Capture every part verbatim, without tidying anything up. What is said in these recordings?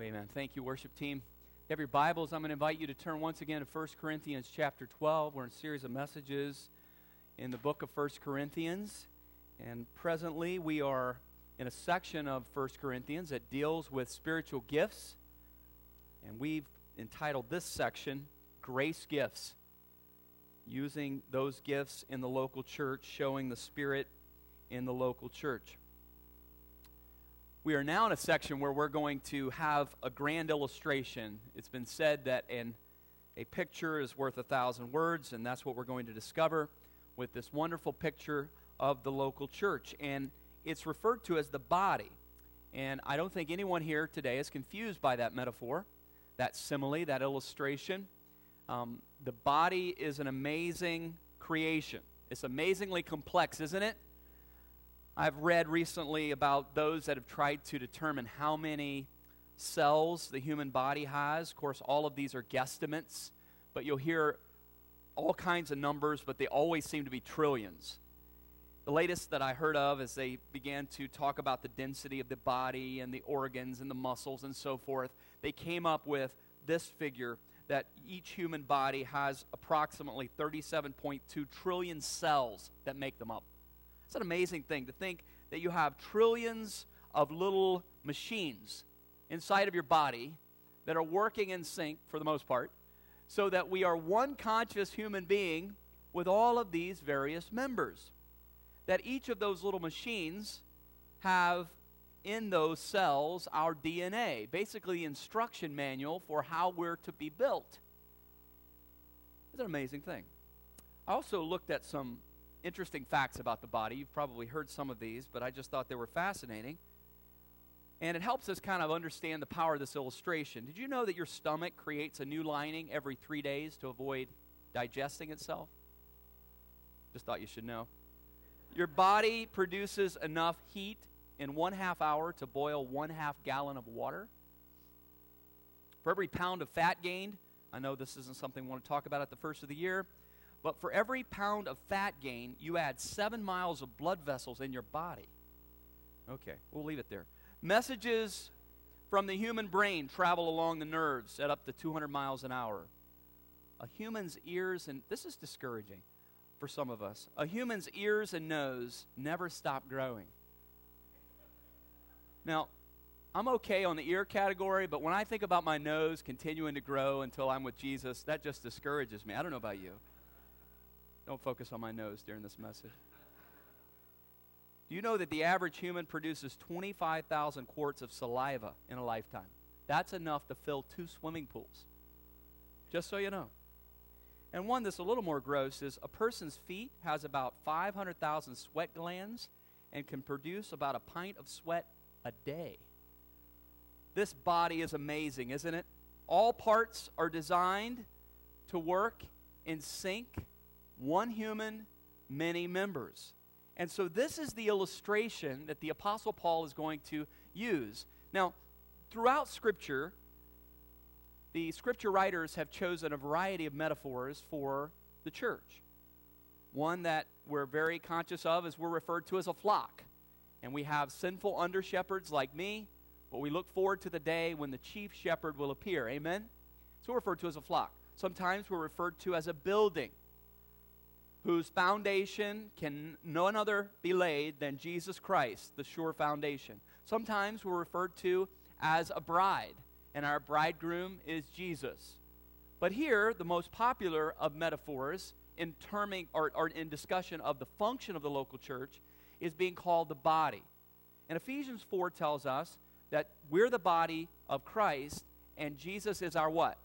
Amen. Thank you, worship team. If you have your Bibles, I'm going to invite you to turn once again to First Corinthians chapter twelve. We're in a series of messages in the book of First Corinthians. And presently we are in a section of First Corinthians that deals with spiritual gifts. And we've entitled this section, Grace Gifts. Using those gifts in the local church, showing the Spirit in the local church. We are now in a section where we're going to have a grand illustration. It's been said that an, a picture is worth a thousand words, and that's what we're going to discover with this wonderful picture of the local church. And it's referred to as the body. And I don't think anyone here today is confused by that metaphor, that simile, that illustration. Um, the body is an amazing creation. It's amazingly complex, isn't it? I've read recently about those that have tried to determine how many cells the human body has. Of course, all of these are guesstimates, but you'll hear all kinds of numbers, but they always seem to be trillions. The latest that I heard of is they began to talk about the density of the body and the organs and the muscles and so forth. They came up with this figure that each human body has approximately thirty-seven point two trillion cells that make them up. It's an amazing thing to think that you have trillions of little machines inside of your body that are working in sync for the most part, so that we are one conscious human being with all of these various members. That each of those little machines have in those cells our D N A, basically the instruction manual for how we're to be built. It's an amazing thing. I also looked at some interesting facts about the body. You've probably heard some of these, but I just thought they were fascinating. And it helps us kind of understand the power of this illustration. Did you know that your stomach creates a new lining every three days to avoid digesting itself? Just thought you should know. Your body produces enough heat in one half hour to boil one half gallon of water. For every pound of fat gained, I know this isn't something we want to talk about at the first of the year, but for every pound of fat gain, you add seven miles of blood vessels in your body. Okay, we'll leave it there. Messages from the human brain travel along the nerves at up to two hundred miles an hour. A human's ears, and this is discouraging for some of us, a human's ears and nose never stop growing. Now, I'm okay on the ear category, but when I think about my nose continuing to grow until I'm with Jesus, that just discourages me. I don't know about you. Don't focus on my nose during this message. Do you know that the average human produces twenty-five thousand quarts of saliva in a lifetime? That's enough to fill two swimming pools. Just so you know. And one that's a little more gross is a person's feet has about five hundred thousand sweat glands and can produce about a pint of sweat a day. This body is amazing, isn't it? All parts are designed to work in sync. One human, many members. And so this is the illustration that the Apostle Paul is going to use. Now, throughout Scripture, the Scripture writers have chosen a variety of metaphors for the church. One that we're very conscious of is we're referred to as a flock. And we have sinful under-shepherds like me, but we look forward to the day when the chief shepherd will appear. Amen? So we're referred to as a flock. Sometimes we're referred to as a building, whose foundation can none other be laid than Jesus Christ, the sure foundation. Sometimes we're referred to as a bride, and our bridegroom is Jesus. But here, the most popular of metaphors in terming or, or in discussion of the function of the local church is being called the body. And Ephesians four tells us that we're the body of Christ, and Jesus is our what?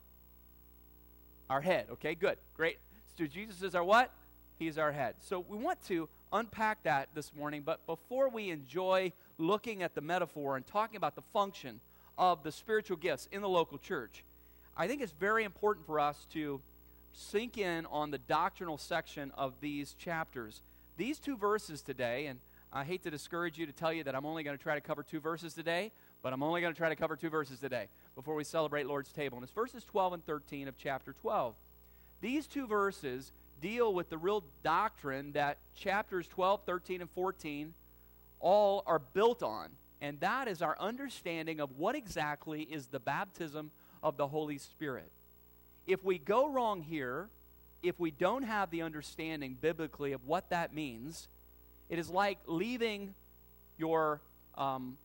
Our head. Okay, good, great. So Jesus is our what? He's our head. So we want to unpack that this morning, but before we enjoy looking at the metaphor and talking about the function of the spiritual gifts in the local church, I think it's very important for us to sink in on the doctrinal section of these chapters. These two verses today, and I hate to discourage you to tell you that I'm only going to try to cover two verses today, but I'm only going to try to cover two verses today before we celebrate Lord's table. And it's verses twelve and thirteen of chapter twelve. These two verses deal with the real doctrine that chapters twelve, thirteen, and fourteen all are built on. and that is our understanding of what exactly is the baptism of the Holy Spirit. If we go wrong here, if we don't have the understanding biblically of what that means, it is like leaving your, um,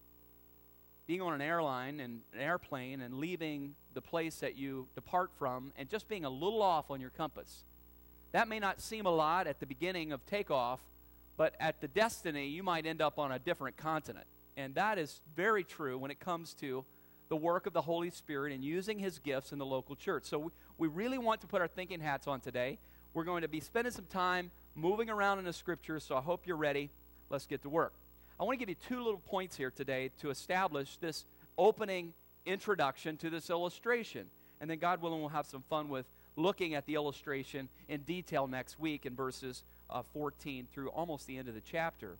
being on an airline and an airplane and leaving the place that you depart from and just being a little off on your compass. That may not seem a lot at the beginning of takeoff, but at the destiny, you might end up on a different continent. And that is very true when it comes to the work of the Holy Spirit and using His gifts in the local church. So we, we really want to put our thinking hats on today. We're going to be spending some time moving around in the Scriptures, so I hope you're ready. Let's get to work. I want to give you two little points here today to establish this opening introduction to this illustration. And then, God willing, we'll have some fun with looking at the illustration in detail next week in verses uh, fourteen through almost the end of the chapter.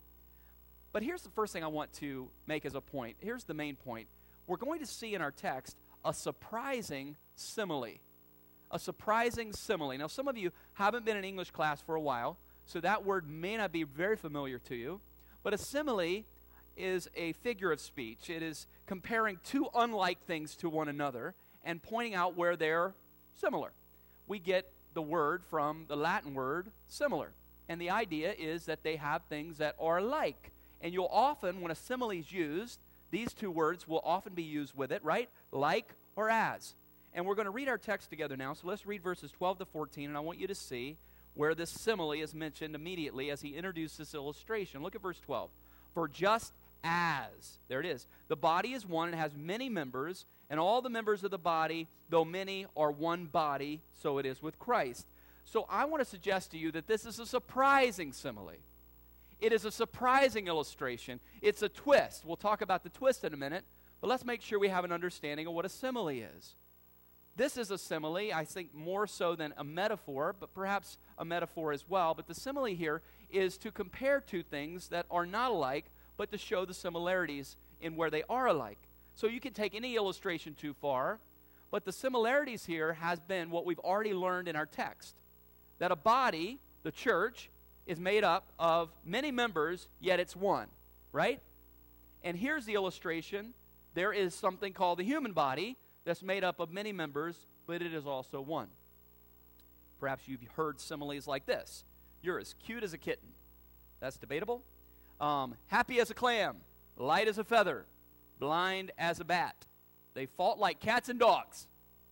But here's the first thing I want to make as a point. Here's the main point. We're going to see in our text a surprising simile. A surprising simile. Now, some of you haven't been in English class for a while, so that word may not be very familiar to you. But a simile is a figure of speech. It is comparing two unlike things to one another and pointing out where they're similar. We get the word from the Latin word similar. And the idea is that they have things that are like. And you'll often, when a simile is used, these two words will often be used with it, right? Like or as. And we're going to read our text together now. So let's read verses twelve to fourteen, and I want you to see where this simile is mentioned immediately as he introduces this illustration. Look at verse twelve. For just as, there it is, the body is one and has many members, and all the members of the body, though many, are one body, so it is with Christ. So I want to suggest to you that this is a surprising simile. It is a surprising illustration. It's a twist. We'll talk about the twist in a minute, but let's make sure we have an understanding of what a simile is. This is a simile, I think, more so than a metaphor, but perhaps a metaphor as well. But the simile here is to compare two things that are not alike, but to show the similarities in where they are alike. So you can take any illustration too far, but the similarities here has been what we've already learned in our text. That a body, the church, is made up of many members, yet it's one, right? And here's the illustration. There is something called the human body that's made up of many members, but it is also one. Perhaps you've heard similes like this. You're as cute as a kitten. That's debatable. Um, happy as a clam, light as a feather, blind as a bat. They fought like cats and dogs,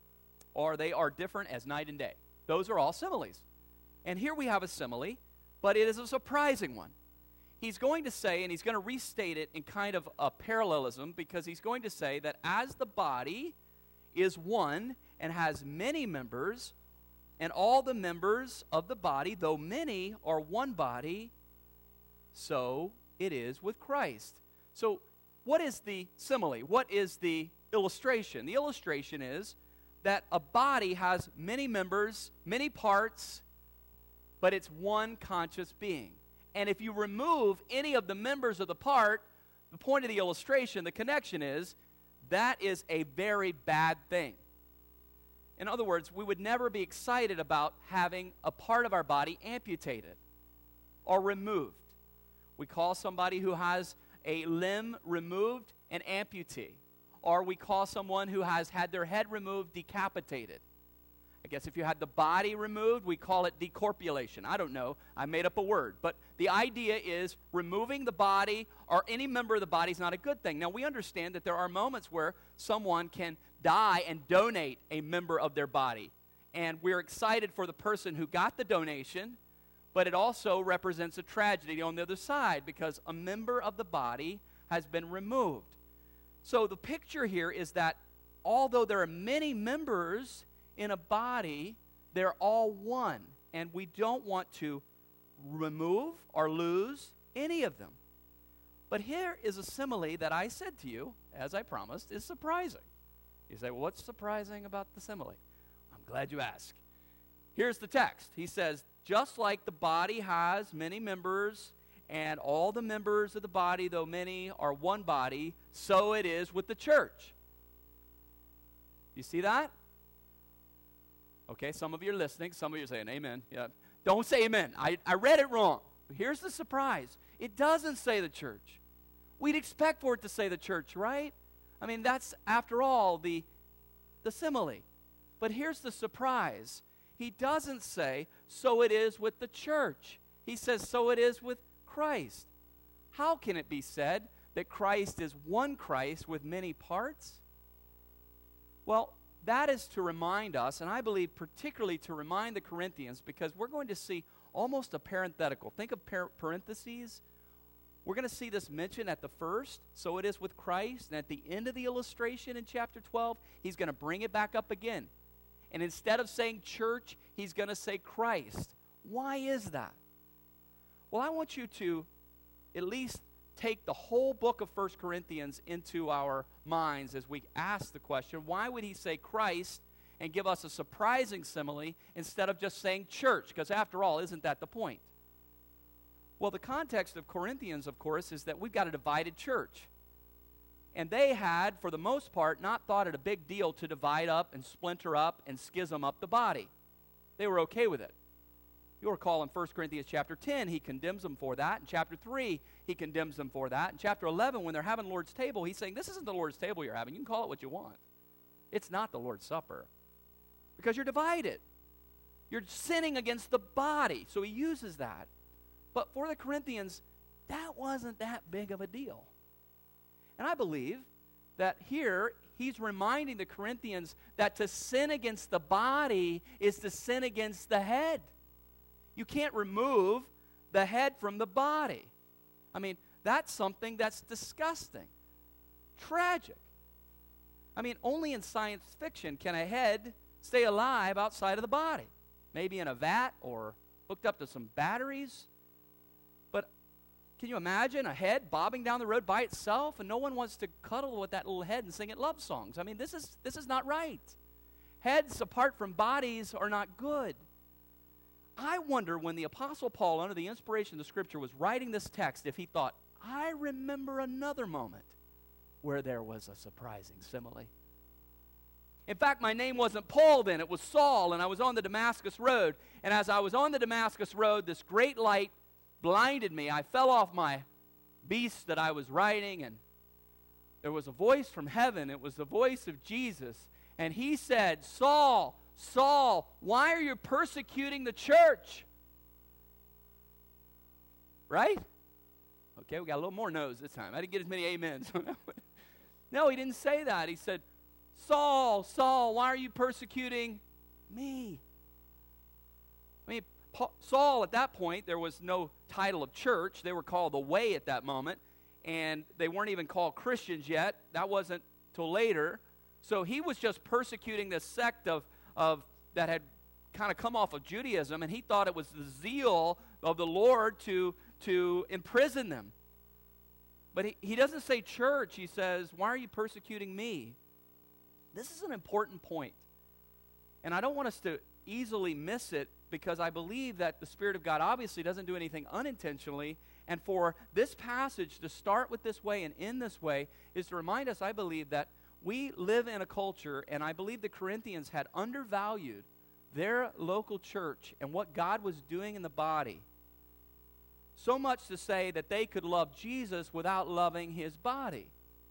or they are different as night and day. Those are all similes. And here we have a simile, but it is a surprising one. He's going to say, and he's going to restate it in kind of a parallelism, because he's going to say that as the body is one and has many members, and all the members of the body, though many, are one body, so it is with Christ. So what is the simile? What is the illustration? The illustration is that a body has many members, many parts, but it's one conscious being. And if you remove any of the members of the part, the point of the illustration, the connection is, that is a very bad thing. In other words, we would never be excited about having a part of our body amputated or removed. We call somebody who has a limb removed an amputee. Or we call someone who has had their head removed decapitated. I guess if you had the body removed, we call it decorpulation. I don't know. I made up a word. But the idea is removing the body or any member of the body is not a good thing. Now, we understand that there are moments where someone can die and donate a member of their body. And we're excited for the person who got the donation, but it also represents a tragedy on the other side because a member of the body has been removed. So the picture here is that although there are many members in a body, they're all one, and we don't want to remove or lose any of them. But here is a simile that I said to you, as I promised, is surprising. You say, well, what's surprising about the simile? I'm glad you asked. Here's the text. He says, just like the body has many members, and all the members of the body, though many, are one body, so it is with the church. You see that? Okay, some of you are listening. Some of you are saying amen. Yeah. Don't say amen. I, I read it wrong. But here's the surprise. It doesn't say the church. We'd expect for it to say the church, right? I mean, that's, after all, the, the simile. But here's the surprise. He doesn't say, so it is with the church. He says, so it is with Christ. How can it be said that Christ is one Christ with many parts? Well, that is to remind us, and I believe particularly to remind the Corinthians, because we're going to see almost a parenthetical. Think of par- parentheses. We're going to see this mentioned at the first, so it is with Christ, and at the end of the illustration in chapter twelve, he's going to bring it back up again. And instead of saying church, he's going to say Christ. Why is that? Well, I want you to at least take the whole book of First Corinthians into our minds as we ask the question, why would he say Christ and give us a surprising simile instead of just saying church? Because after all, isn't that the point? Well, the context of Corinthians, of course, is that we've got a divided church. And they had, for the most part, not thought it a big deal to divide up and splinter up and schism up the body. They were okay with it. You'll recall in First Corinthians chapter ten, he condemns them for that. In chapter three, he condemns them for that. In chapter eleven, when they're having the Lord's table, he's saying, this isn't the Lord's table you're having. You can call it what you want. It's not the Lord's Supper. Because you're divided. You're sinning against the body. So he uses that. But for the Corinthians, that wasn't that big of a deal. And I believe that here, he's reminding the Corinthians that to sin against the body is to sin against the head. You can't remove the head from the body. I mean, that's something that's disgusting, tragic. I mean, only in science fiction can a head stay alive outside of the body. Maybe in a vat or hooked up to some batteries. But can you imagine a head bobbing down the road by itself and no one wants to cuddle with that little head and sing it love songs? I mean, this is, this is not right. Heads apart from bodies are not good. I wonder when the Apostle Paul, under the inspiration of the Scripture, was writing this text, if he thought, I remember another moment where there was a surprising simile. In fact, my name wasn't Paul then, it was Saul, and I was on the Damascus Road. And as I was on the Damascus Road, this great light blinded me. I fell off my beast that I was riding, and there was a voice from heaven. It was the voice of Jesus. And he said, Saul, Saul, why are you persecuting the church? Right? Okay, we got a little more no's this time. I didn't get as many amens. No, he didn't say that. He said, Saul, Saul, why are you persecuting me? I mean, Paul, Saul, at that point, there was no title of church. They were called the Way at that moment, and they weren't even called Christians yet. That wasn't till later. So he was just persecuting this sect of of that had kind of come off of Judaism, and he thought it was the zeal of the Lord to, to imprison them. But he, he doesn't say church. He says, why are you persecuting me? This is an important point. And I don't want us to easily miss it, because I believe that the Spirit of God obviously doesn't do anything unintentionally. And for this passage to start with this way and end this way is to remind us, I believe, that we live in a culture, and I believe the Corinthians had undervalued their local church and what God was doing in the body. So much to say that they could love Jesus without loving his body.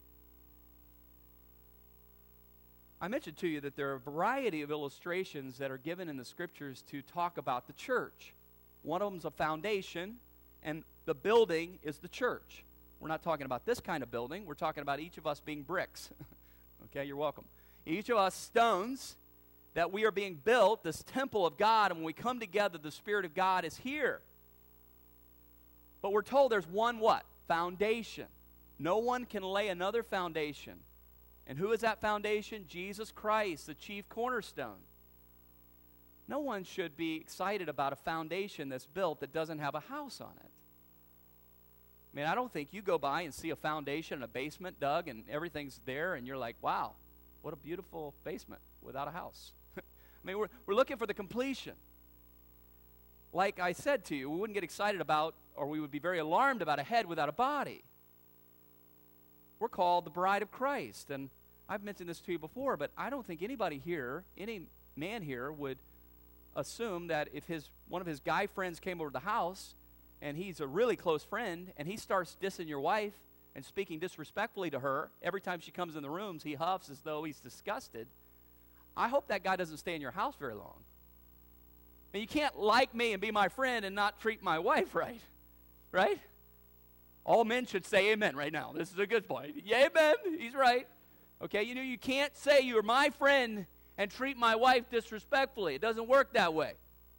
I mentioned to you that there are a variety of illustrations that are given in the Scriptures to talk about the church. One of them is a foundation, and the building is the church. We're not talking about this kind of building. We're talking about each of us being bricks. Okay, you're welcome. Each of us stones that we are being built, this temple of God, and when we come together, the Spirit of God is here. But we're told there's one what? Foundation. No one can lay another foundation. And who is that foundation? Jesus Christ, the chief cornerstone. No one should be excited about a foundation that's built that doesn't have a house on it. I mean, I don't think you go by and see a foundation in a basement dug and everything's there and you're like, wow, what a beautiful basement without a house. I mean, we're, we're looking for the completion. Like I said to you, we wouldn't get excited about, or we would be very alarmed about a head without a body. We're called the bride of Christ. And I've mentioned this to you before, but I don't think anybody here, any man here, would assume that if his one of his guy friends came over to the house and he's a really close friend, and he starts dissing your wife and speaking disrespectfully to her. Every time she comes in the rooms, he huffs as though he's disgusted. I hope that guy doesn't stay in your house very long. And you can't like me and be my friend and not treat my wife right. Right? All men should say amen right now. This is a good point. Yeah, amen. He's right. Okay, you know, you can't say you're my friend and treat my wife disrespectfully. It doesn't work that way.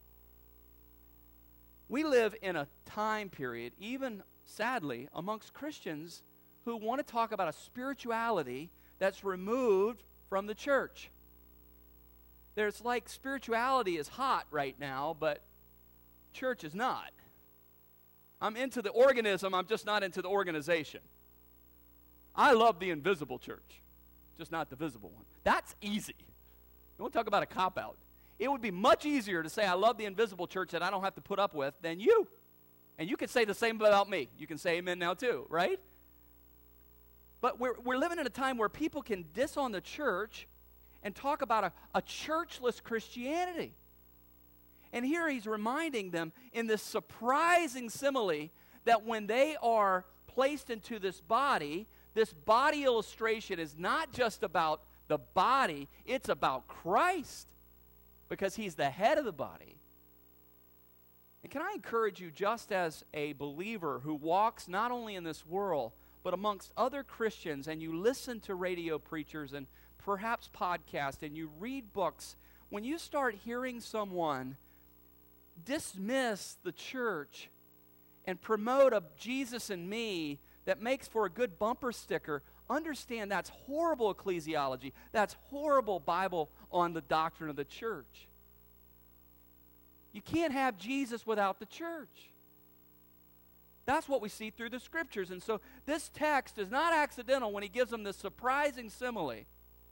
We live in a time period, even sadly, amongst Christians who want to talk about a spirituality that's removed from the church. There's like spirituality is hot right now, but church is not. I'm into the organism, I'm just not into the organization. I love the invisible church, just not the visible one. That's easy. You want to talk about a cop-out. It would be much easier to say I love the invisible church that I don't have to put up with than you. And you could say the same about me. You can say amen now too, right? But we're, we're living in a time where people can disown the church and talk about a, a churchless Christianity. And here he's reminding them in this surprising simile that when they are placed into this body, this body illustration is not just about the body, it's about Christ, because he's the head of the body. And can I encourage you, just as a believer who walks not only in this world, but amongst other Christians, and you listen to radio preachers and perhaps podcasts, and you read books, when you start hearing someone dismiss the church and promote a Jesus and me that makes for a good bumper sticker, understand that's horrible ecclesiology. That's horrible Bible on the doctrine of the church. You can't have Jesus without the church. That's what we see through the scriptures. And so this text is not accidental when he gives them this surprising simile.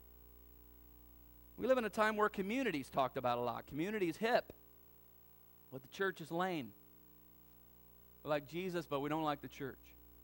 We live in a time where community is talked about a lot. Community is hip, but the church is lame. We like Jesus, but we don't like the church.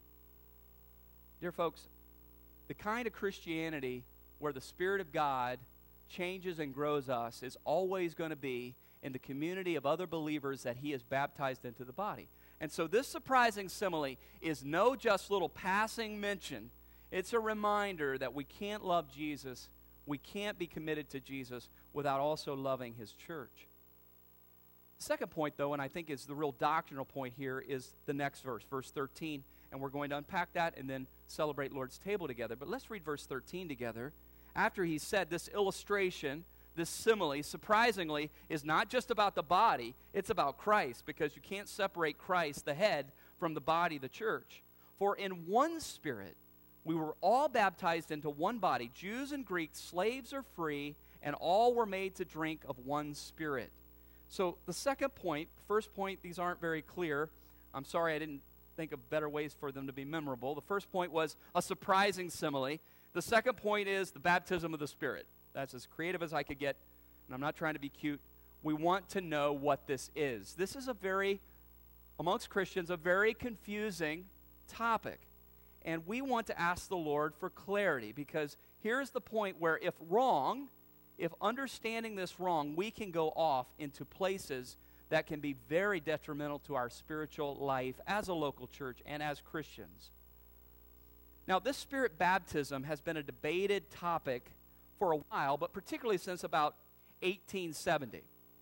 Dear folks, the kind of Christianity where the Spirit of God changes and grows us is always going to be in the community of other believers that he has baptized into the body. And so this surprising simile is no just little passing mention. It's a reminder that we can't love Jesus, we can't be committed to Jesus without also loving his church. The second point, though, and I think is the real doctrinal point here, is the next verse, verse thirteen. And we're going to unpack that and then celebrate Lord's table together. But let's read verse thirteen together. After he said this illustration, this simile, surprisingly, is not just about the body, it's about Christ, because you can't separate Christ, the head, from the body, the church. For in one Spirit we were all baptized into one body, Jews and Greeks, slaves or free, and all were made to drink of one Spirit. So the second point, first point, these aren't very clear. I'm sorry I didn't think of better ways for them to be memorable. The first point was a surprising simile. The second point is the baptism of the Spirit. That's as creative as I could get, and I'm not trying to be cute. We want to know what this is. This is a very, amongst Christians, a very confusing topic. And we want to ask the Lord for clarity, because here's the point where if wrong, if understanding this wrong, we can go off into places that can be very detrimental to our spiritual life as a local church and as Christians. Now, this Spirit baptism has been a debated topic for a while, but particularly since about eighteen seventy.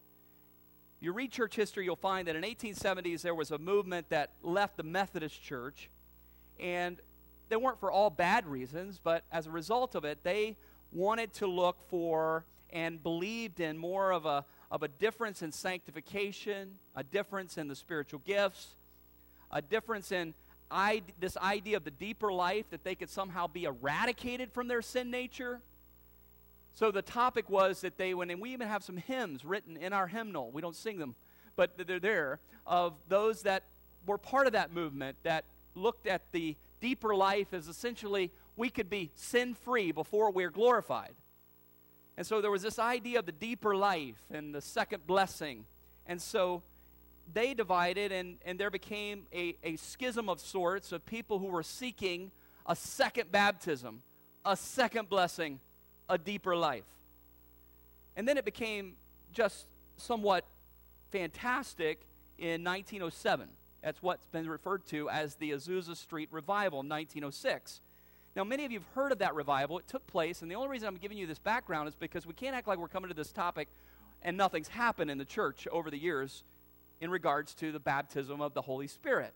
If you read church history, you'll find that in eighteen seventies there was a movement that left the Methodist Church, and they weren't for all bad reasons, but as a result of it, they wanted to look for and believed in more of a of a difference in sanctification, a difference in the spiritual gifts, a difference in I, this idea of the deeper life, that they could somehow be eradicated from their sin nature. So the topic was that they, when, and we even have some hymns written in our hymnal, we don't sing them, but they're there, of those that were part of that movement that looked at the deeper life as essentially we could be sin-free before we're glorified. And so there was this idea of the deeper life and the second blessing. And so they divided, and, and there became a, a schism of sorts of people who were seeking a second baptism, a second blessing, a deeper life. And then it became just somewhat fantastic in nineteen oh seven. That's what's been referred to as the Azusa Street Revival in nineteen oh six. Now, many of you have heard of that revival. It took place, and the only reason I'm giving you this background is because we can't act like we're coming to this topic and nothing's happened in the church over the years in regards to the baptism of the Holy Spirit.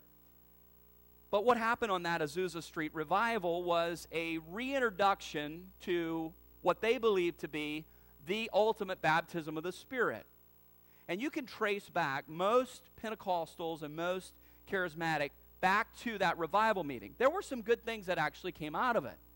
But what happened on that Azusa Street Revival was a reintroduction to what they believed to be the ultimate baptism of the Spirit. And you can trace back most Pentecostals and most charismatic back to that revival meeting. There were some good things that actually came out of it.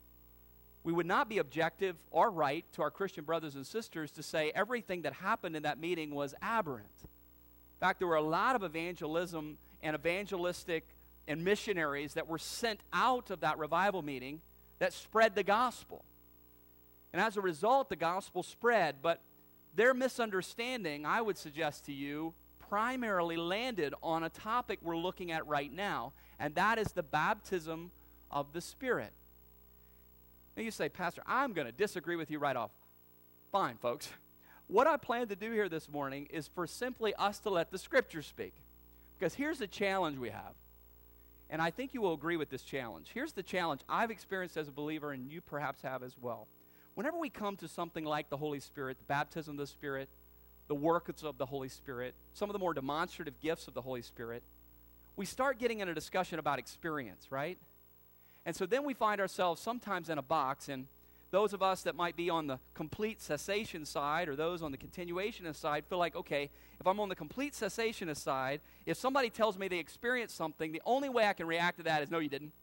We would not be objective or right to our Christian brothers and sisters to say everything that happened in that meeting was aberrant. In fact, there were a lot of evangelism and evangelistic and missionaries that were sent out of that revival meeting that spread the gospel. And as a result, the gospel spread, but their misunderstanding, I would suggest to you, primarily landed on a topic we're looking at right now, and that is the baptism of the Spirit. Now you say, Pastor, I'm going to disagree with you right off. Fine, folks. What I plan to do here this morning is for simply us to let the Scripture speak. Because here's the challenge we have. And I think you will agree with this challenge. Here's the challenge I've experienced as a believer, and you perhaps have as well. Whenever we come to something like the Holy Spirit, the baptism of the Spirit, the works of the Holy Spirit, some of the more demonstrative gifts of the Holy Spirit, we start getting in a discussion about experience, right? And so then we find ourselves sometimes in a box, and those of us that might be on the complete cessation side or those on the continuationist side feel like, okay, if I'm on the complete cessationist side, if somebody tells me they experienced something, the only way I can react to that is, no, you didn't.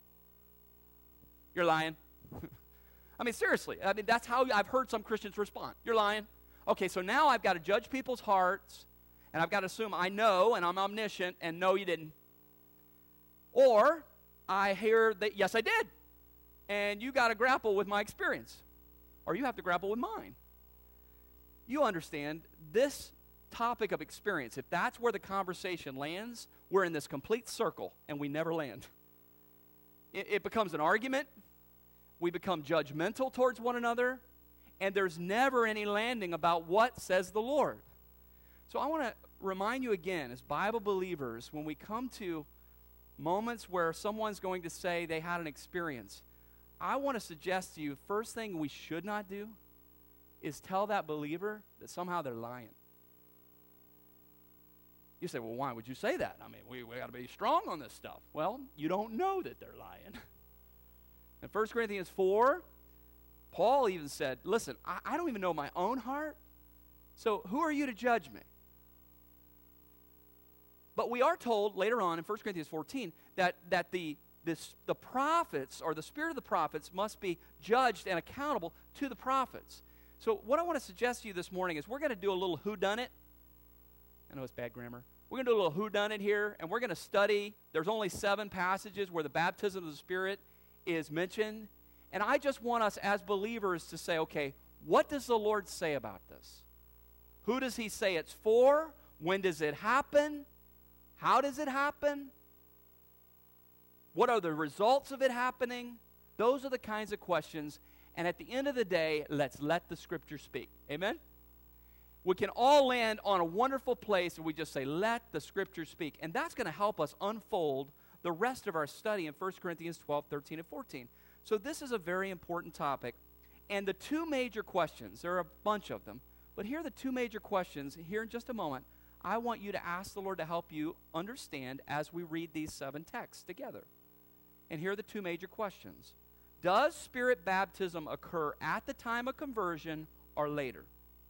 You're lying. I mean, seriously. I mean, that's how I've heard some Christians respond. You're lying. Okay, so now I've got to judge people's hearts, and I've got to assume I know and I'm omniscient, and no, you didn't. Or I hear that, yes, I did. And you got to grapple with my experience, or you have to grapple with mine. You understand this topic of experience, if that's where the conversation lands, we're in this complete circle, and we never land. It, it becomes an argument. We become judgmental towards one another, and there's never any landing about what says the Lord. So I want to remind you again, as Bible believers, when we come to moments where someone's going to say they had an experience, I want to suggest to you, first thing we should not do is tell that believer that somehow they're lying. You say, well, why would you say that? I mean, we, we got to be strong on this stuff. Well, you don't know that they're lying. In First Corinthians four, Paul even said, listen, I, I don't even know my own heart, so who are you to judge me? But we are told later on in First Corinthians fourteen that, that the, this, the prophets, or the spirit of the prophets, must be judged and accountable to the prophets. So what I want to suggest to you this morning is we're going to do a little whodunit. I know it's bad grammar. We're going to do a little whodunit here, and we're going to study. There's only seven passages where the baptism of the Spirit is mentioned. And I just want us as believers to say, okay, what does the Lord say about this? Who does he say it's for? When does it happen? How does it happen? What are the results of it happening? Those are the kinds of questions. And at the end of the day, let's let the Scripture speak. Amen? We can all land on a wonderful place and we just say, let the Scripture speak. And that's going to help us unfold the rest of our study in First Corinthians twelve, thirteen, and fourteen. So this is a very important topic. And the two major questions, there are a bunch of them, but here are the two major questions. Here in just a moment, I want you to ask the Lord to help you understand as we read these seven texts together. And here are the two major questions. Does Spirit baptism occur at the time of conversion or later?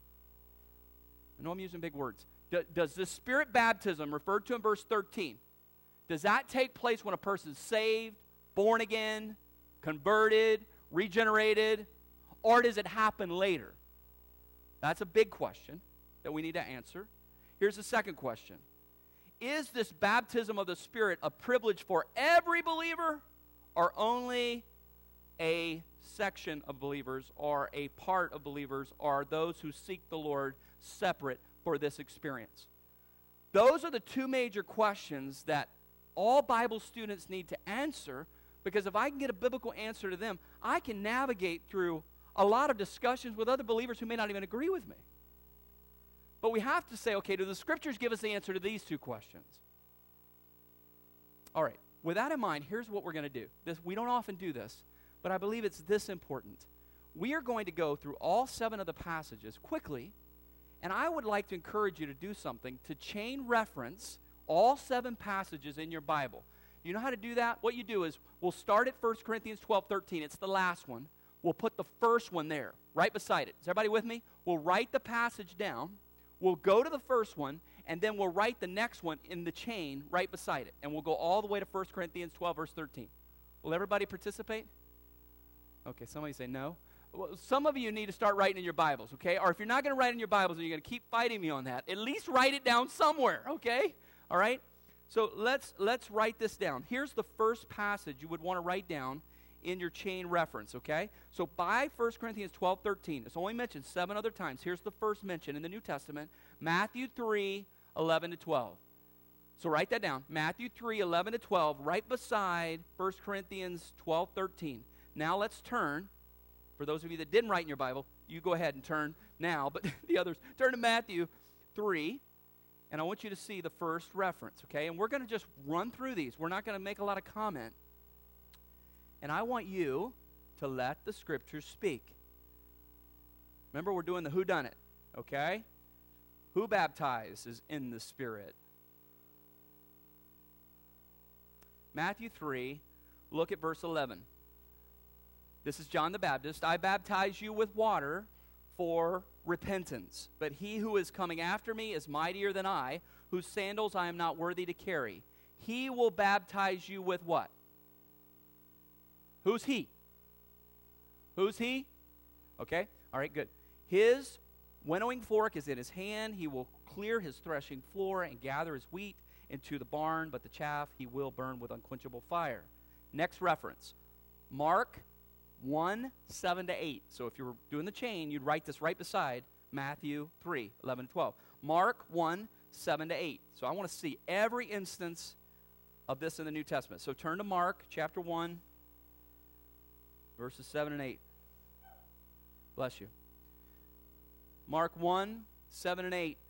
I know I'm using big words. Do, does this Spirit baptism referred to in verse thirteen, does that take place when a person's saved, born again, converted, regenerated, or does it happen later? That's a big question that we need to answer. Here's the second question. Is this baptism of the Spirit a privilege for every believer, or only a section of believers, or a part of believers, or those who seek the Lord separate for this experience? Those are the two major questions that all Bible students need to answer, because if I can get a biblical answer to them, I can navigate through a lot of discussions with other believers who may not even agree with me. But we have to say, okay, do the Scriptures give us the answer to these two questions? All right. With that in mind, here's what we're going to do. This, we don't often do this, but I believe it's this important. We are going to go through all seven of the passages quickly, and I would like to encourage you to do something to chain reference all seven passages in your Bible. You know how to do that? What you do is we'll start at First Corinthians twelve thirteen. It's the last one. We'll put the first one there, right beside it. Is everybody with me? We'll write the passage down. We'll go to the first one, and then we'll write the next one in the chain right beside it. And we'll go all the way to First Corinthians twelve, verse thirteen. Will everybody participate? Okay, somebody say no. Well, some of you need to start writing in your Bibles, okay? Or if you're not going to write in your Bibles and you're going to keep fighting me on that, at least write it down somewhere, okay? All right? So let's let's write this down. Here's the first passage you would want to write down in your chain reference, okay? So by First Corinthians twelve thirteen, it's only mentioned seven other times. Here's the first mention in the New Testament, Matthew three eleven to twelve. So write that down. Matthew three eleven to twelve, right beside First Corinthians twelve thirteen. Now let's turn. For those of you that didn't write in your Bible, you go ahead and turn now, but the others, turn to Matthew three, and I want you to see the first reference, okay? And we're going to just run through these. We're not going to make a lot of comment. And I want you to let the Scriptures speak. Remember, we're doing the whodunit, okay? Who baptizes in the Spirit? Matthew three, look at verse eleven. This is John the Baptist. I baptize you with water for repentance. But he who is coming after me is mightier than I, whose sandals I am not worthy to carry. He will baptize you with what? Who's he? Who's he? Okay. All right, good. His winnowing fork is in his hand. He will clear his threshing floor and gather his wheat into the barn, but the chaff he will burn with unquenchable fire. Next reference. Mark one, seven to eight. So if you were doing the chain, you'd write this right beside Matthew three, eleven to twelve. Mark one, seven to eight. So I want to see every instance of this in the New Testament. So turn to Mark chapter one, verses seven and eight. Bless you. Mark one, seven and eight.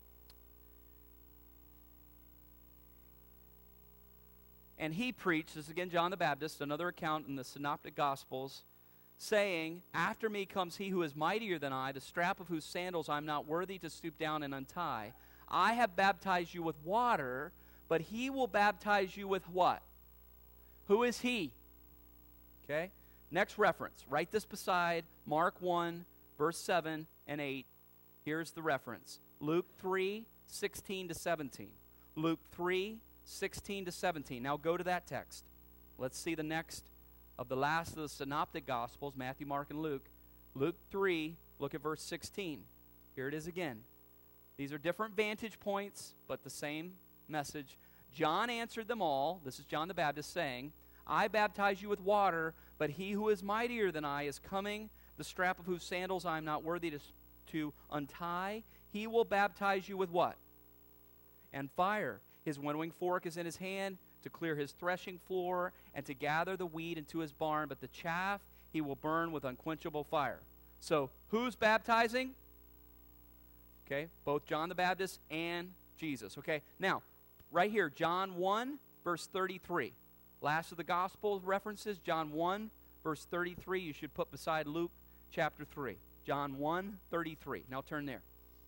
And he preached, this is again John the Baptist, another account in the Synoptic Gospels, saying, after me comes he who is mightier than I, the strap of whose sandals I am not worthy to stoop down and untie. I have baptized you with water, but he will baptize you with what? Who is he? Okay? Next reference. Write this beside Mark one, verse seven and eight. Here's the reference. Luke three, sixteen to seventeen. Luke three, sixteen to seventeen. Now go to that text. Let's see the next of the last of the Synoptic Gospels, Matthew, Mark, and Luke. Luke three, look at verse sixteen. Here it is again. These are different vantage points, but the same message. John answered them all. This is John the Baptist saying, I baptize you with water, but he who is mightier than I is coming, the strap of whose sandals I am not worthy to, to untie. He will baptize you with what? And fire. His winnowing fork is in his hand to clear his threshing floor and to gather the wheat into his barn, but the chaff he will burn with unquenchable fire. So, who's baptizing? Okay, both John the Baptist and Jesus. Okay, now, right here, John one, verse thirty-three. Last of the gospel references, John one, verse thirty-three, you should put beside Luke chapter three. John one, thirty-three. Now turn there.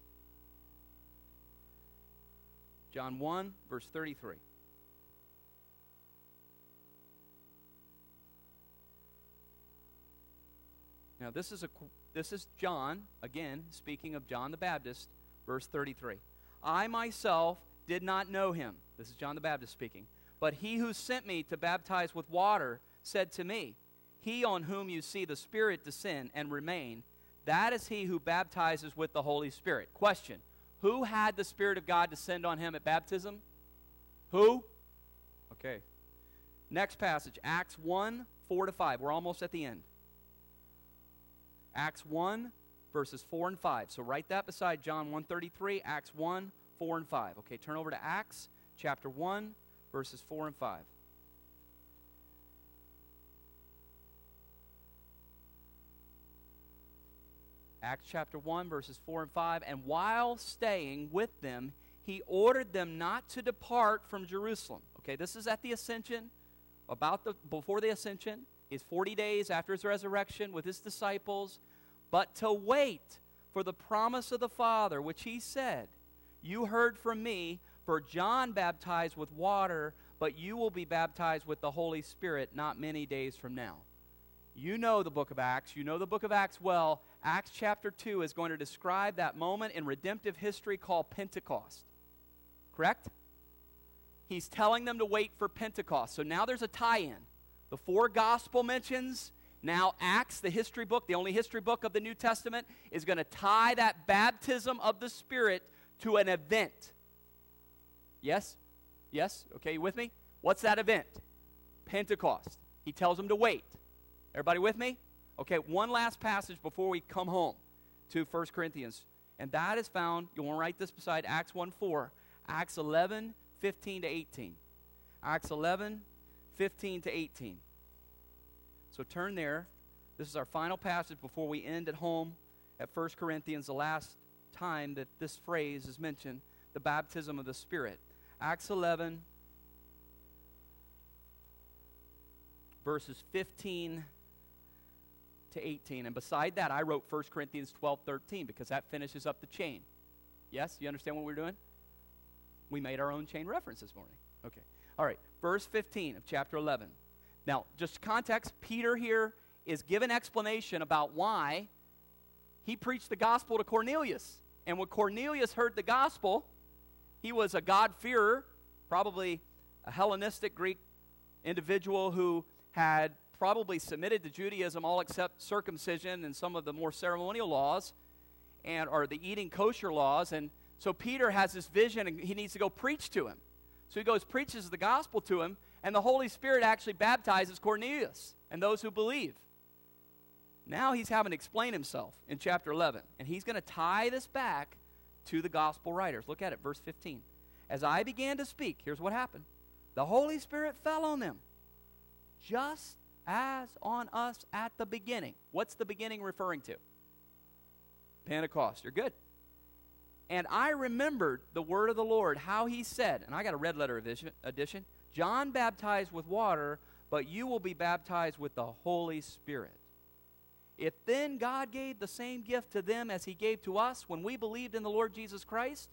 John one, verse thirty-three. Now this is a this is John, again, speaking of John the Baptist, verse thirty-three. I myself did not know him. This is John the Baptist speaking. But he who sent me to baptize with water said to me, he on whom you see the Spirit descend and remain, that is he who baptizes with the Holy Spirit. Question. Who had the Spirit of God descend on him at baptism? Who? Okay. Next passage, Acts one, four to five. We're almost at the end. Acts one, verses four and five. So write that beside John one thirty-three, Acts one, four and five. Okay, turn over to Acts chapter one, verses four and five. Acts chapter one, verses four and five. And while staying with them, he ordered them not to depart from Jerusalem. Okay, this is at the ascension, about the before the ascension, is forty days after his resurrection with his disciples, but to wait for the promise of the Father, which he said, you heard from me, for John baptized with water, but you will be baptized with the Holy Spirit not many days from now. You know the book of Acts. You know the book of Acts well. Acts chapter two is going to describe that moment in redemptive history called Pentecost. Correct? He's telling them to wait for Pentecost. So now there's a tie-in. The four gospel mentions, now Acts, the history book, the only history book of the New Testament, is going to tie that baptism of the Spirit to an event. Yes? Yes? Okay, you with me? What's that event? Pentecost. He tells them to wait. Everybody with me? Okay, one last passage before we come home to First Corinthians. And that is found, you want to write this beside Acts one four, Acts eleven, fifteen to eighteen. Acts eleven, fifteen to eighteen. So turn there. This is our final passage before we end at home at First Corinthians, the last time that this phrase is mentioned, the baptism of the Spirit. Acts eleven, verses fifteen to eighteen. And beside that, I wrote First Corinthians twelve, thirteen, because that finishes up the chain. Yes? You understand what we're doing? We made our own chain reference this morning. Okay. All right. Verse fifteen of chapter eleven. Now, just context, Peter here is given explanation about why he preached the gospel to Cornelius. And when Cornelius heard the gospel, he was a God-fearer, probably a Hellenistic Greek individual who had probably submitted to Judaism all except circumcision and some of the more ceremonial laws, and or the eating kosher laws. And so Peter has this vision, and he needs to go preach to him. So he goes, preaches the gospel to him, and the Holy Spirit actually baptizes Cornelius and those who believe. Now he's having to explain himself in chapter eleven, and he's going to tie this back to the gospel writers. Look at it, verse fifteen. As I began to speak, here's what happened. The Holy Spirit fell on them, just as on us at the beginning. What's the beginning referring to? Pentecost. You're good. And I remembered the word of the Lord, how he said, and I got a red letter edition, John baptized with water, but you will be baptized with the Holy Spirit. If then God gave the same gift to them as he gave to us when we believed in the Lord Jesus Christ.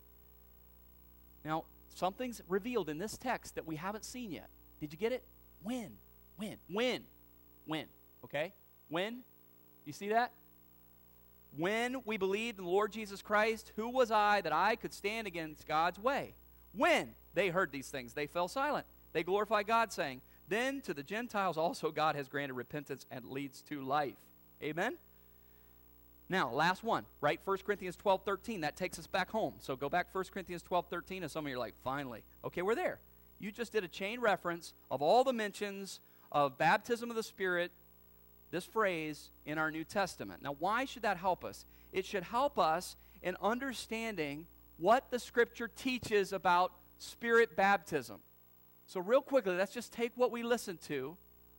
Now, something's revealed in this text that we haven't seen yet. Did you get it? When? When? When? When? Okay? When? You see that? When we believed in the Lord Jesus Christ, who was I that I could stand against God's way? When they heard these things, they fell silent. They glorified God, saying, then to the Gentiles also God has granted repentance and leads to life. Amen? Now, last one, right? First Corinthians twelve, thirteen. That takes us back home. So go back First Corinthians twelve, thirteen, and some of you are like, finally. Okay, we're there. You just did a chain reference of all the mentions of baptism of the Spirit, this phrase, in our New Testament. Now, why should that help us? It should help us in understanding what the Scripture teaches about Spirit baptism. So real quickly, let's just take what we listened to.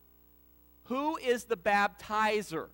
Who is the baptizer?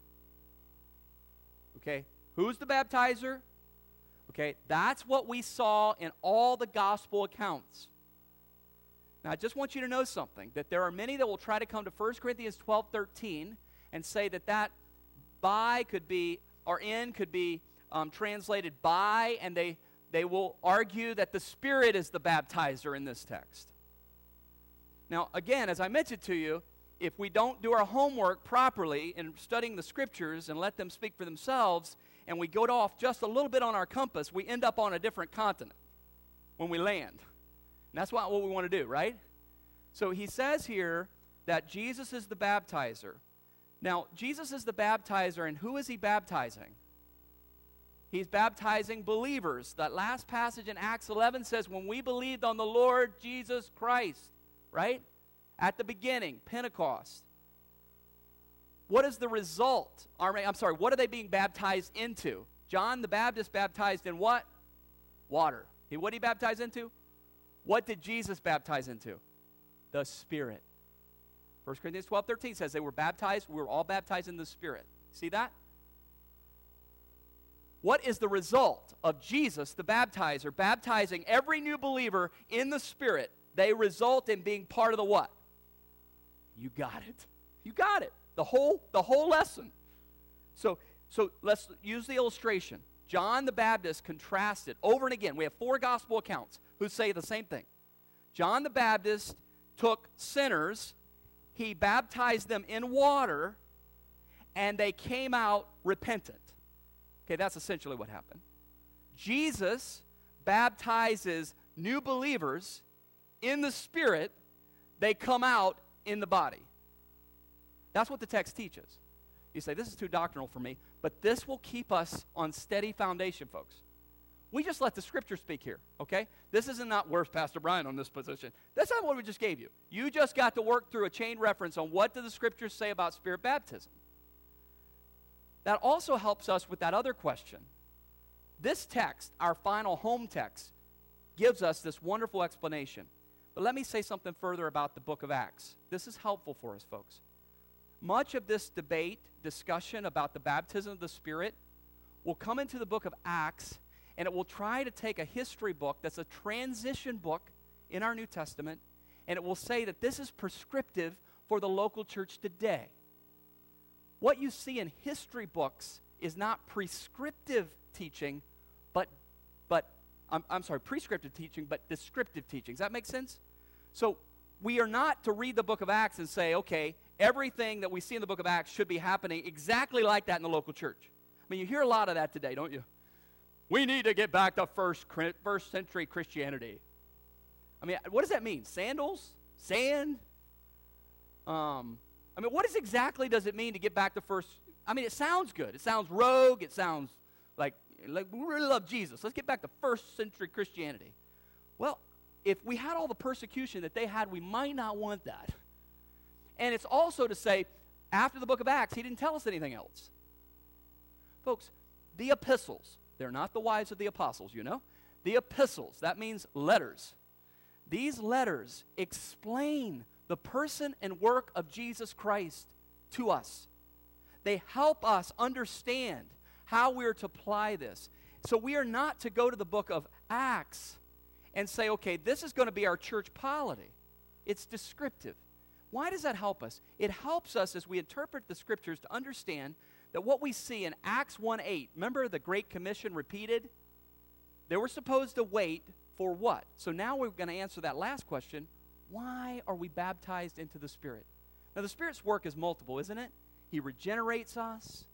Okay, who's the baptizer? Okay, that's what we saw in all the gospel accounts. Now, I just want you to know something, that there are many that will try to come to First Corinthians twelve, thirteen and say that that by could be, or in could be um, translated by, and they, they will argue that the Spirit is the baptizer in this text. Now, again, as I mentioned to you, if we don't do our homework properly in studying the Scriptures and let them speak for themselves, and we go off just a little bit on our compass, we end up on a different continent when we land. And that's what, what we want to do, right? So he says here that Jesus is the baptizer. Now, Jesus is the baptizer, and who is he baptizing? He's baptizing believers. That last passage in Acts eleven says, when we believed on the Lord Jesus Christ, right? At the beginning, Pentecost. What is the result? I'm sorry, what are they being baptized into? John the Baptist baptized in what? Water. What did he baptize into? What did Jesus baptize into? The Spirit. First Corinthians twelve, thirteen says they were baptized, we were all baptized in the Spirit. See that? What is the result of Jesus, the baptizer, baptizing every new believer in the Spirit? they result in being part of the what? You got it. You got it. The whole, the whole lesson. So, so let's use the illustration. John the Baptist contrasted over and again. We have four gospel accounts who say the same thing. John the Baptist took sinners, he baptized them in water, and they came out repentant. Okay, that's essentially what happened. Jesus baptizes new believers in the Spirit, they come out in the body. That's what the text teaches. You say, this is too doctrinal for me, but this will keep us on steady foundation, folks. We just let the Scripture speak here, okay? This isn't not where's Pastor Brian on this position. That's not what we just gave you. You just got to work through a chain reference on what do the Scriptures say about Spirit baptism. That also helps us with that other question. This text, our final home text, gives us this wonderful explanation. But let me say something further about the book of Acts. This is helpful for us, folks. Much of this debate, discussion about the baptism of the Spirit will come into the book of Acts, and it will try to take a history book that's a transition book in our New Testament, and it will say that this is prescriptive for the local church today. What you see in history books is not prescriptive teaching, but, but I'm, I'm sorry, prescriptive teaching, but descriptive teaching. Does that make sense? So we are not to read the book of Acts and say, okay, everything that we see in the book of Acts should be happening exactly like that in the local church. I mean, you hear a lot of that today, don't you? We need to get back to first, first century Christianity. I mean, what does that mean? Sandals? Sand? Um, I mean, what is exactly does it mean to get back to first? I mean, it sounds good. It sounds rogue. It sounds like, like we really love Jesus. Let's get back to first century Christianity. Well, if we had all the persecution that they had, we might not want that. And it's also to say, after the book of Acts, he didn't tell us anything else. Folks, the epistles, they're not the wives of the apostles, you know. The epistles, that means letters. These letters explain the person and work of Jesus Christ to us. They help us understand how we're to apply this. So we are not to go to the book of Acts and say, okay, this is going to be our church polity. It's descriptive. Why does that help us? It helps us as we interpret the Scriptures to understand that what we see in Acts one eight, remember the Great Commission repeated? They were supposed to wait for what? So now we're going to answer that last question. Why are we baptized into the Spirit? Now the Spirit's work is multiple, isn't it? He regenerates us.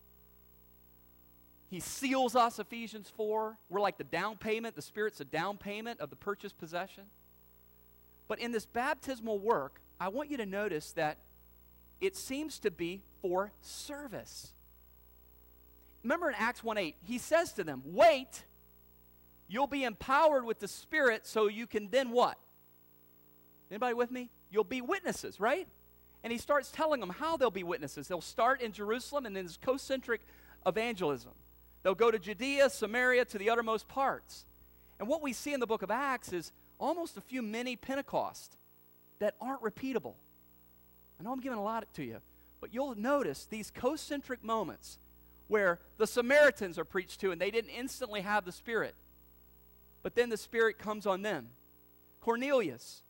He seals us, Ephesians four. We're like the down payment. The Spirit's a down payment of the purchased possession. But in this baptismal work, I want you to notice that it seems to be for service. Remember in Acts one eight, he says to them, wait, you'll be empowered with the Spirit so you can then what? Anybody with me? You'll be witnesses, right? And he starts telling them how they'll be witnesses. They'll start in Jerusalem and then this concentric evangelism. They'll go to Judea, Samaria, to the uttermost parts. And what we see in the book of Acts is almost a few mini Pentecost that aren't repeatable. I know I'm giving a lot to you, but you'll notice these concentric moments where the Samaritans are preached to and they didn't instantly have the Spirit. But then the Spirit comes on them. Cornelius,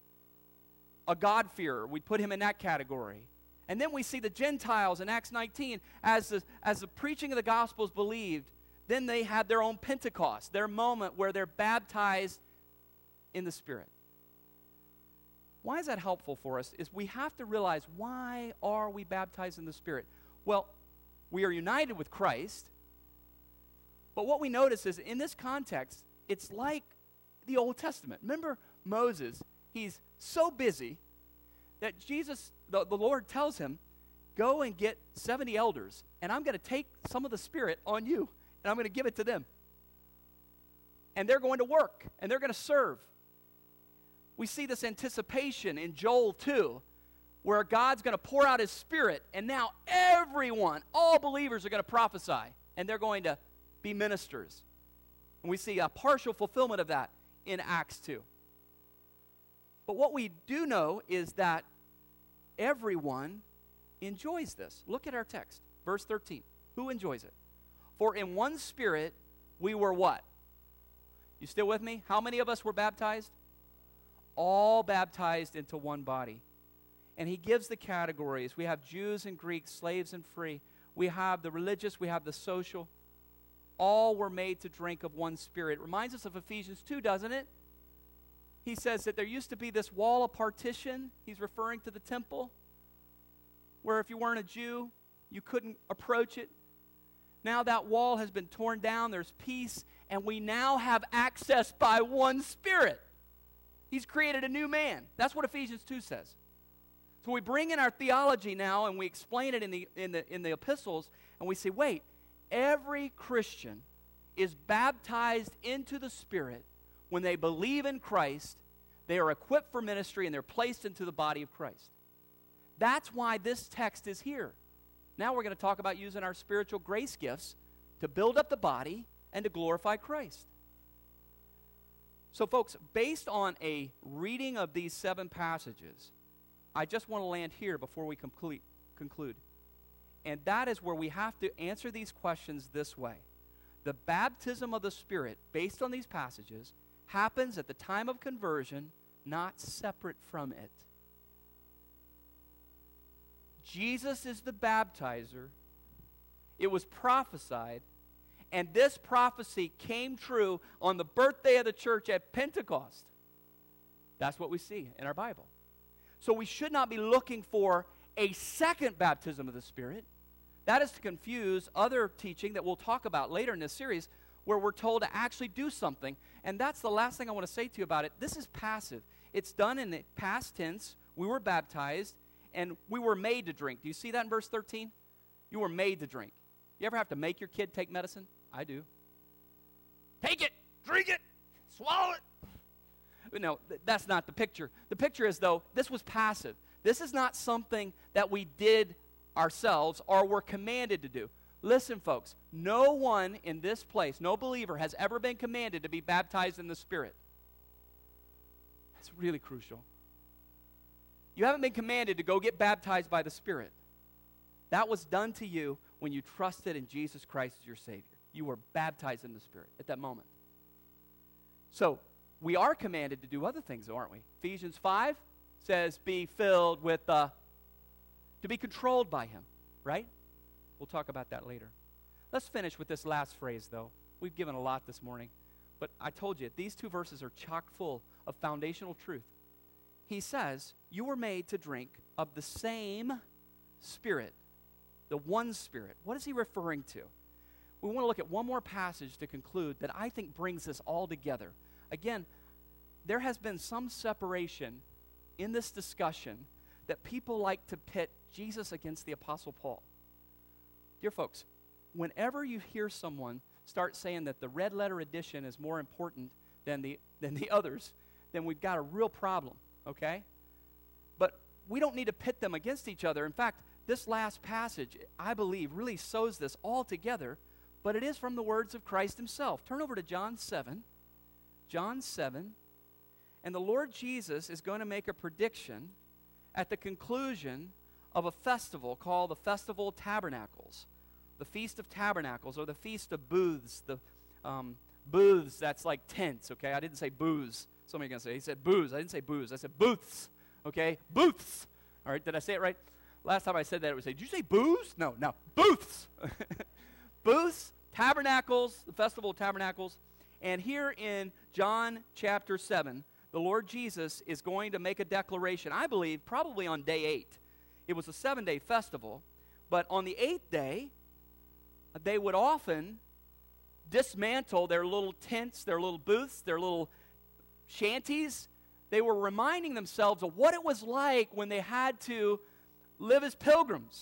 a God-fearer, we put him in that category. And then we see the Gentiles in Acts nineteen, as the, as the preaching of the gospel is believed, then they have their own Pentecost, their moment where they're baptized in the Spirit. Why is that helpful for us? Is we have to realize, why are we baptized in the Spirit? Well, we are united with Christ, but what we notice is in this context, it's like the Old Testament. Remember Moses, he's so busy that Jesus, the, the Lord tells him, go and get seventy elders, and I'm going to take some of the Spirit on you, and I'm going to give it to them. And they're going to work, and they're going to serve. We see this anticipation in Joel two, where God's going to pour out his Spirit, and now everyone, all believers are going to prophesy, and they're going to be ministers. And we see a partial fulfillment of that in Acts two. But what we do know is that everyone enjoys this. Look at our text, verse thirteen. Who enjoys it? For in one Spirit we were what? You still with me? How many of us were baptized? all baptized into one body. And he gives the categories. We have Jews and Greeks, slaves and free. We have the religious, we have the social. All were made to drink of one Spirit. It reminds us of Ephesians two, doesn't it? He says that there used to be this wall of partition. He's referring to the temple, where if you weren't a Jew, you couldn't approach it. Now that wall has been torn down. There's peace, and we now have access by one Spirit. He's created a new man. That's what Ephesians two says. So we bring in our theology now, and we explain it in the, in the, in the epistles, and we say, wait, every Christian is baptized into the Spirit when they believe in Christ. They are equipped for ministry, and they're placed into the body of Christ. That's why this text is here. Now we're going to talk about using our spiritual grace gifts to build up the body and to glorify Christ. So folks, based on a reading of these seven passages, I just want to land here before we complete, conclude. And that is where we have to answer these questions this way. The baptism of the Spirit, based on these passages, happens at the time of conversion, not separate from it. Jesus is the baptizer. It was prophesied, and this prophecy came true on the birthday of the church at Pentecost. That's what we see in our Bible. So we should not be looking for a second baptism of the Spirit. That is to confuse other teaching that we'll talk about later in this series, where we're told to actually do something. And that's the last thing I want to say to you about it. This is passive. It's done in the past tense. We were baptized, and we were made to drink. Do you see that in verse thirteen? You were made to drink. You ever have to make your kid take medicine? I do. Take it, drink it, swallow it. No, th- that's not the picture. The picture is, though, this was passive. This is not something that we did ourselves or were commanded to do. Listen, folks, no one in this place, no believer, has ever been commanded to be baptized in the Spirit. That's really crucial. You haven't been commanded to go get baptized by the Spirit. That was done to you when you trusted in Jesus Christ as your Savior. You were baptized in the Spirit at that moment. So, we are commanded to do other things, aren't we? Ephesians five says, be filled with the, to be controlled by Him, right? We'll talk about that later. Let's finish with this last phrase, though. We've given a lot this morning, but I told you, these two verses are chock full of foundational truth. He says, you were made to drink of the same Spirit, the one Spirit. What is he referring to? We want to look at one more passage to conclude that I think brings this all together. Again, there has been some separation in this discussion that people like to pit Jesus against the Apostle Paul. Dear folks, whenever you hear someone start saying that the red letter edition is more important than the, than the others, then we've got a real problem, okay? But we don't need to pit them against each other. In fact, this last passage, I believe, really sews this all together, but it is from the words of Christ Himself. Turn over to John seven. John seven, and the Lord Jesus is going to make a prediction at the conclusion of a festival called the Festival of Tabernacles, the Feast of Tabernacles, or the Feast of Booths. The um, booths, that's like tents, okay? I didn't say booze. Somebody going to say, he said booze. I didn't say booze. I said booths, okay? Booths. All right, did I say it right? Last time I said that, it would say, did you say booze? No, no, booths. Booths, tabernacles, the Festival of Tabernacles. And here in John chapter seven, the Lord Jesus is going to make a declaration, I believe, probably on day eight. It was a seven-day festival, but on the eighth day, they would often dismantle their little tents, their little booths, their little shanties. They were reminding themselves of what it was like when they had to live as pilgrims.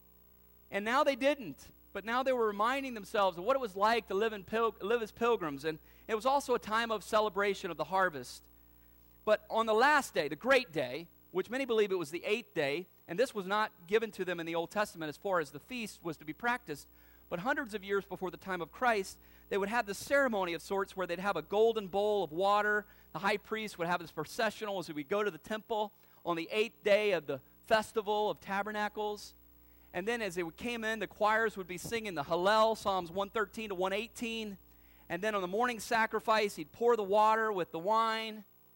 And now they didn't. But now they were reminding themselves of what it was like to live, in pil- live as pilgrims. And it was also a time of celebration of the harvest. But on the last day, the great day, which many believe it was the eighth day, and this was not given to them in the Old Testament as far as the feast was to be practiced, but hundreds of years before the time of Christ, they would have this ceremony of sorts where they'd have a golden bowl of water. The high priest would have this processional as we go to the temple on the eighth day of the Festival of Tabernacles. And then as they came in, the choirs would be singing the Hallel, Psalms one thirteen to one eighteen. And then on the morning sacrifice, he'd pour the water with the wine.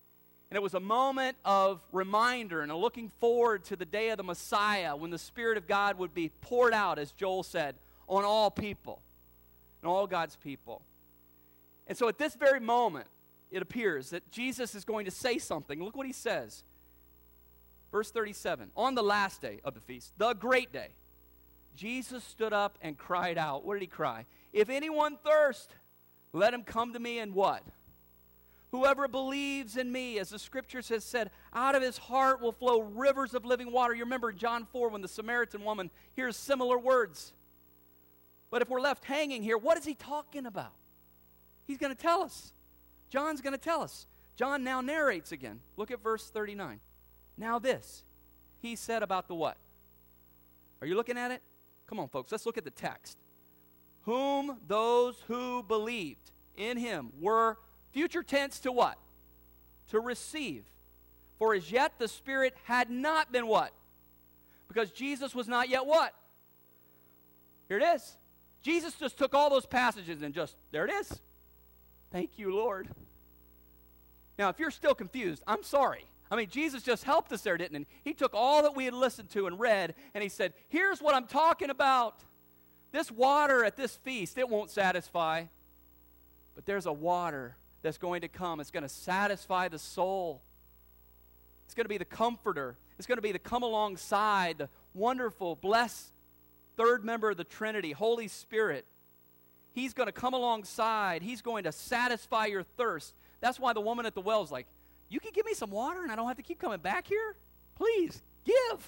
And it was a moment of reminder and a looking forward to the day of the Messiah when the Spirit of God would be poured out, as Joel said, on all people, and all God's people. And so at this very moment, it appears that Jesus is going to say something. Look what he says. Verse thirty-seven, on the last day of the feast, the great day, Jesus stood up and cried out. What did he cry? If anyone thirst, let him come to me and what? Whoever believes in me, as the Scriptures has said, out of his heart will flow rivers of living water. You remember in John four when the Samaritan woman hears similar words. But if we're left hanging here, what is he talking about? He's going to tell us. John's going to tell us. John now narrates again. Look at verse thirty-nine. Now this, he said about the what? Are you looking at it? Come on, folks, let's look at the text. Whom those who believed in him were, future tense, to what? To receive. For as yet the Spirit had not been what? Because Jesus was not yet what? Here it is. Jesus just took all those passages and just, there it is. Thank you, Lord. Now, if you're still confused, I'm sorry. I mean, Jesus just helped us there, didn't he? He took all that we had listened to and read, and he said, here's what I'm talking about. This water at this feast, it won't satisfy. But there's a water that's going to come. It's going to satisfy the soul. It's going to be the comforter. It's going to be the come alongside, the wonderful, blessed third member of the Trinity, Holy Spirit. He's going to come alongside. He's going to satisfy your thirst. That's why the woman at the well is like, you can give me some water and I don't have to keep coming back here? Please, give.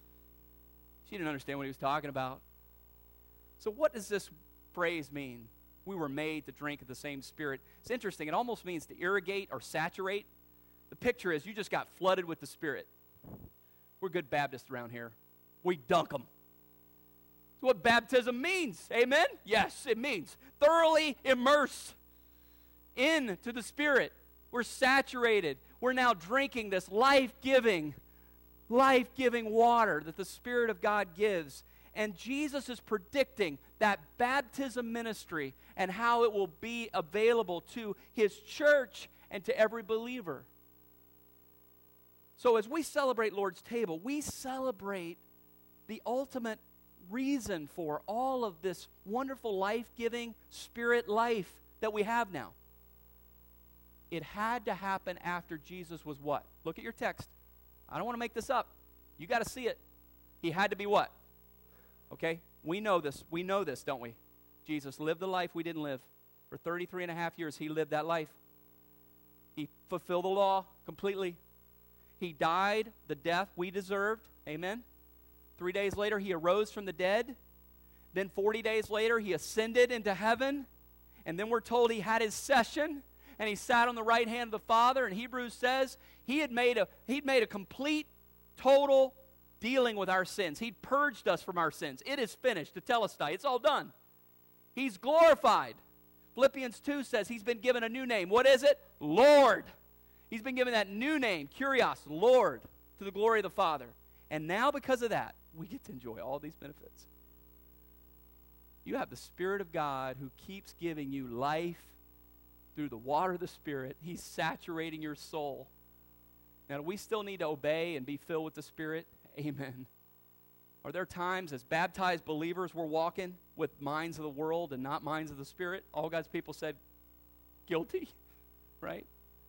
She didn't understand what he was talking about. So what does this phrase mean? We were made to drink of the same Spirit. It's interesting. It almost means to irrigate or saturate. The picture is you just got flooded with the Spirit. We're good Baptists around here. We dunk them. That's what baptism means. Amen? Yes, it means thoroughly immerse into the Spirit. We're saturated. We're now drinking this life-giving, life-giving water that the Spirit of God gives. And Jesus is predicting that baptism ministry and how it will be available to his church and to every believer. So as we celebrate Lord's table, we celebrate the ultimate reason for all of this wonderful life-giving Spirit life that we have now. It had to happen after Jesus was what? Look at your text. I don't want to make this up. You got to see it. He had to be what? Okay? We know this. We know this, don't we? Jesus lived the life we didn't live. For thirty-three and a half years, he lived that life. He fulfilled the law completely. He died the death we deserved. Amen? Three days later, he arose from the dead. Then forty days later, he ascended into heaven. And then we're told he had his session. And he sat on the right hand of the Father. And Hebrews says he had made a, he'd made a complete, total dealing with our sins. He'd purged us from our sins. It is finished, tetelestai. It's all done. He's glorified. Philippians two says he's been given a new name. What is it? Lord. He's been given that new name, Kyrios, Lord, to the glory of the Father. And now because of that, we get to enjoy all these benefits. You have the Spirit of God who keeps giving you life through the water of the Spirit. He's saturating your soul. Now, do we still need to obey and be filled with the Spirit? Amen. Are there times as baptized believers we're walking with minds of the world and not minds of the Spirit? All God's people said, guilty, right?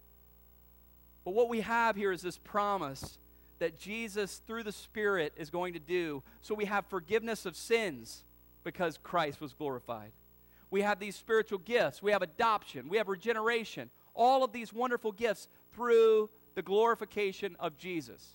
But what we have here is this promise that Jesus, through the Spirit, is going to do. So we have forgiveness of sins because Christ was glorified. We have these spiritual gifts. We have adoption. We have regeneration. All of these wonderful gifts through the glorification of Jesus.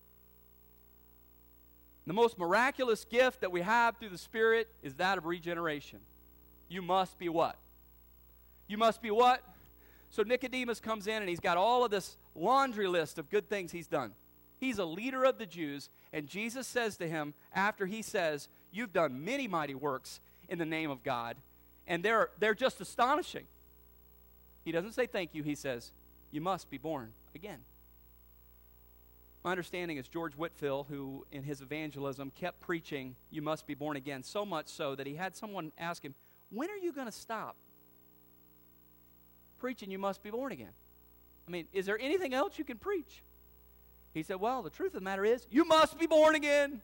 The most miraculous gift that we have through the Spirit is that of regeneration. You must be what? You must be what? So Nicodemus comes in and he's got all of this laundry list of good things he's done. He's a leader of the Jews, and Jesus says to him, after he says, you've done many mighty works in the name of God, and they're, they're just astonishing. He doesn't say thank you. He says, you must be born again. My understanding is George Whitefield, who in his evangelism kept preaching, you must be born again, so much so that he had someone ask him, when are you going to stop preaching you must be born again? I mean, is there anything else you can preach? He said, well, the truth of the matter is, you must be born again.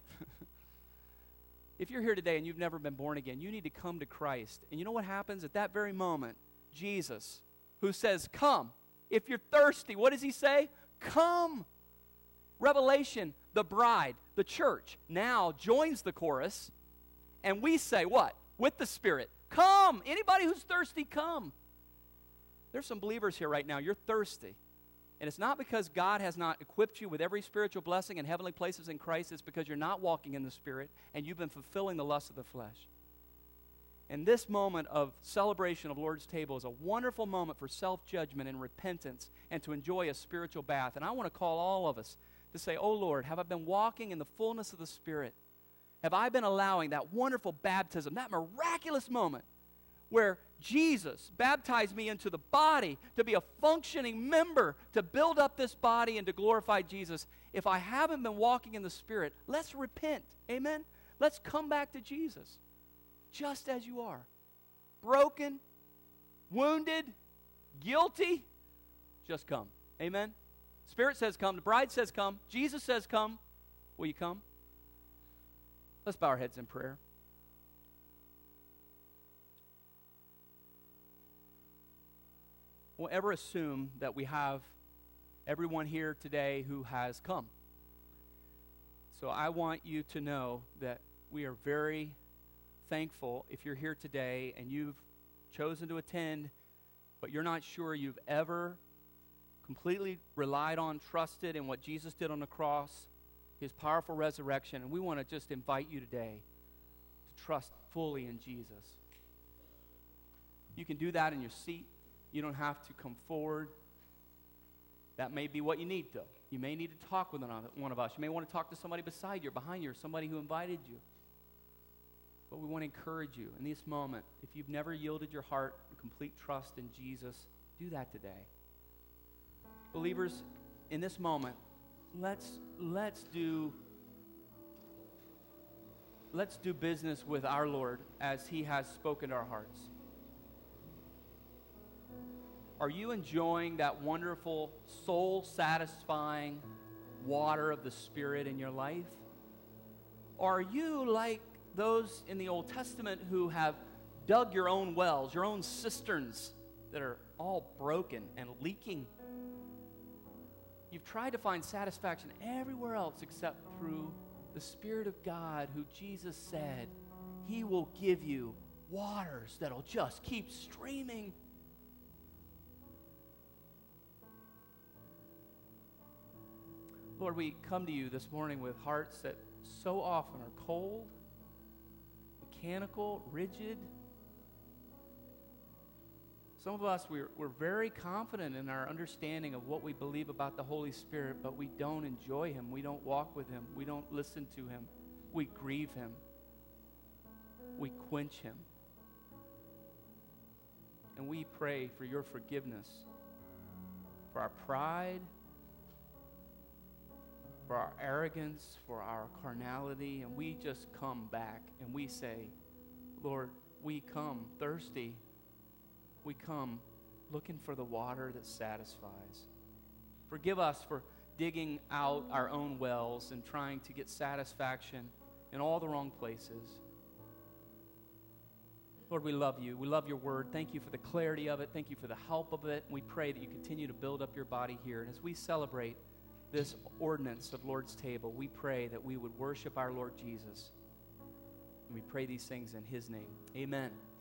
If you're here today and you've never been born again, you need to come to Christ. And you know what happens at that very moment? Jesus, who says, come. If you're thirsty, what does he say? Come. Revelation, the bride, the church, now joins the chorus. And we say what? With the Spirit, come. Anybody who's thirsty, come. There's some believers here right now. You're thirsty. And it's not because God has not equipped you with every spiritual blessing in heavenly places in Christ. It's because you're not walking in the Spirit and you've been fulfilling the lust of the flesh. And this moment of celebration of Lord's table is a wonderful moment for self-judgment and repentance and to enjoy a spiritual bath. And I want to call all of us to say, oh Lord, have I been walking in the fullness of the Spirit? Have I been allowing that wonderful baptism, that miraculous moment where Jesus baptized me into the body to be a functioning member, to build up this body and to glorify Jesus? If I haven't been walking in the Spirit, let's repent. Amen? Let's come back to Jesus just as you are. Broken, wounded, guilty, just come. Amen? Spirit says come. The bride says come. Jesus says come. Will you come? Let's bow our heads in prayer. We'll ever assume that we have everyone here today who has come. So I want you to know that we are very thankful if you're here today and you've chosen to attend, but you're not sure you've ever completely relied on, trusted in what Jesus did on the cross, his powerful resurrection, and we want to just invite you today to trust fully in Jesus. You can do that in your seat. You don't have to come forward. That may be what you need, though. You may need to talk with one of us. You may want to talk to somebody beside you or behind you or somebody who invited you. But we want to encourage you in this moment. If you've never yielded your heart and complete trust in Jesus, do that today. Believers, in this moment, let's let's do let's do business with our Lord as he has spoken to our hearts. Are you enjoying that wonderful, soul-satisfying water of the Spirit in your life? Or are you like those in the Old Testament who have dug your own wells, your own cisterns that are all broken and leaking? You've tried to find satisfaction everywhere else except through the Spirit of God, who Jesus said he will give you waters that'll just keep streaming. Lord, we come to you this morning with hearts that so often are cold, mechanical, rigid. Some of us, we're, we're very confident in our understanding of what we believe about the Holy Spirit, but we don't enjoy him. We don't walk with him. We don't listen to him. We grieve him. We quench him. And we pray for your forgiveness, for our pride, for our arrogance, for our carnality, and we just come back and we say, Lord, we come thirsty. We come looking for the water that satisfies. Forgive us for digging out our own wells and trying to get satisfaction in all the wrong places. Lord, we love you. We love your word. Thank you for the clarity of it. Thank you for the help of it. We pray that you continue to build up your body here. And as we celebrate this ordinance of Lord's table, we pray that we would worship our Lord Jesus. And we pray these things in his name. Amen.